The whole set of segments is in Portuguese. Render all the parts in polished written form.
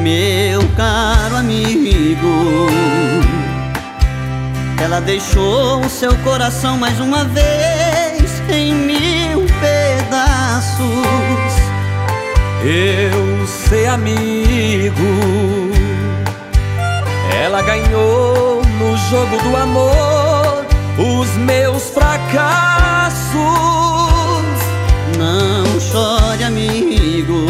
Meu caro amigo, ela deixou o seu coração mais uma vez em 1000 pedaços. Eu sei, amigo, ela ganhou no jogo do amor os meus fracassos. Não chore, amigo,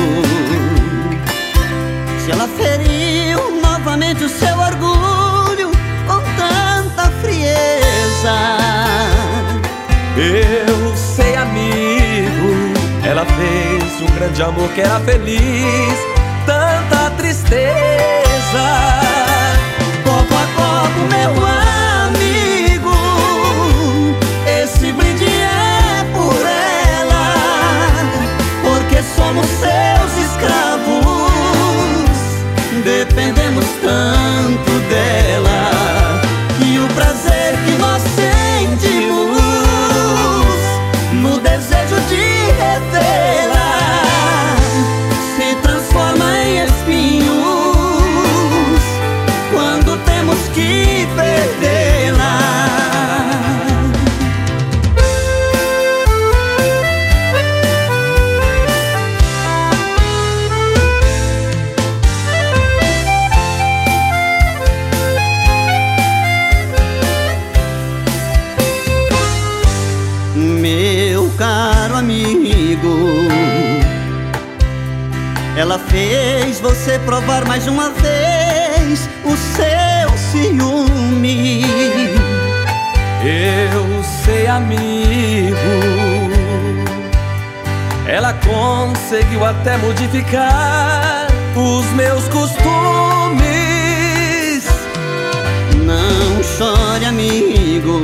se ela feriu novamente o seu orgulho com tanta frieza. Eu sei, amigo, ela fez um grande amor que era feliz, tanta tristeza. Copo a copo, meu amigo, esse brinde é por ela, porque somos seus escravos, dependemos tanto dela, e o prazer que nós sentimos no desejo de revê-la se transforma em espinhos quando temos que perdê-la. Meu caro amigo, ela fez você provar mais uma vez o seu ciúme. Eu sei, amigo, ela conseguiu até modificar os meus costumes. Não chore, amigo,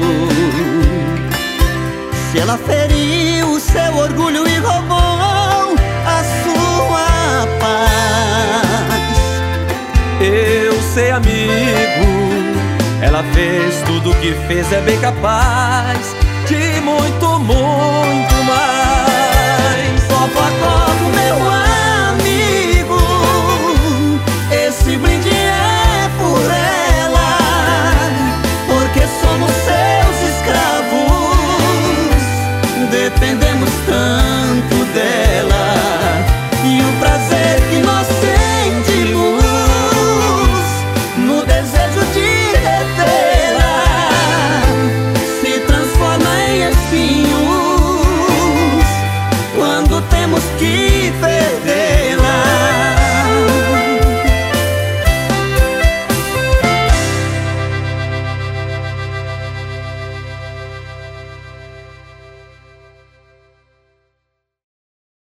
se ela feriu o seu orgulho e roubou a sua paz. Eu sei, amigo, ela fez tudo o que fez, é bem capaz de muito, muito mais. Copo a copo, meu amor,